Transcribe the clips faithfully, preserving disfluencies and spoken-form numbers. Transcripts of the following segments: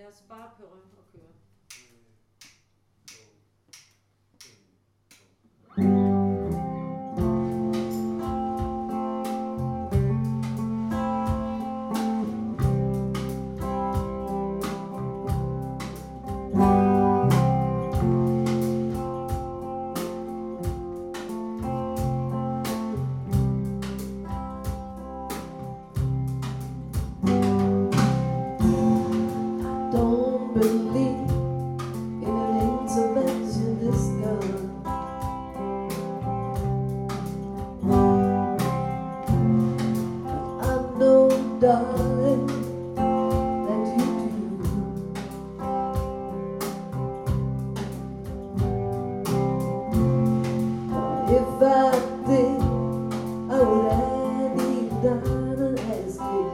lad os bare køre og køre. Darling, that you do. If I did, I would have kneel down and ask you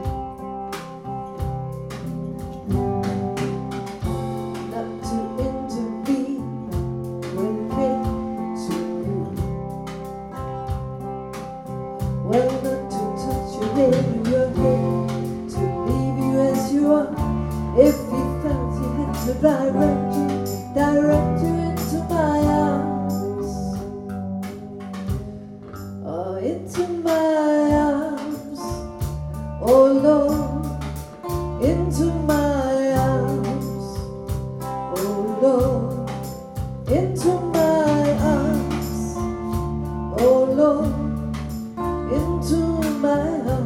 not to intervene when it came to you. Well, not to touch your head with your head, if you felt you had to direct you, direct you into my arms, oh, into my arms, oh Lord, into my arms, oh Lord, into my arms, oh Lord, into my arms.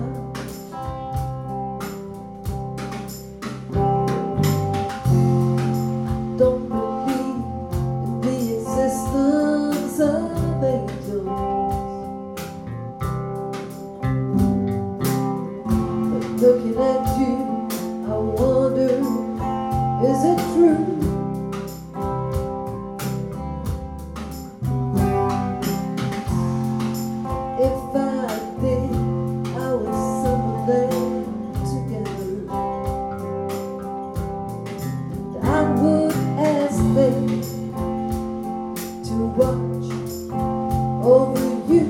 Don't believe in the existence of angels, but looking at you, I wonder, is it true? If I did, I would summon them together, and I would ask them to watch over you,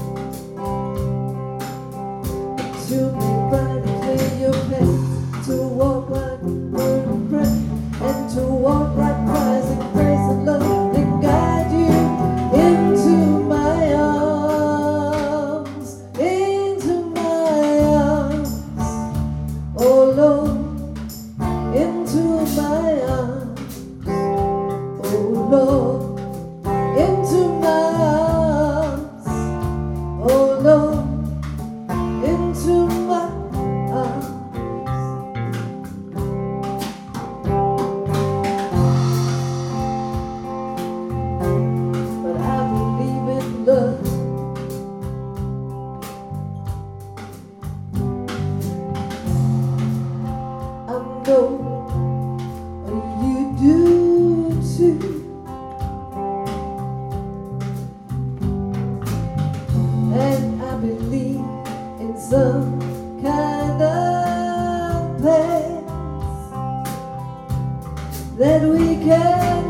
to make bright and clear your path, to walk like word and pray, and to walk like Christ and grace and love, and guide you into my arms, into my arms, oh Lord, into my arms, oh Lord, into my arms, oh Lord, into my arms. But I believe in love. I know you do too. And I believe in some kind of path that we can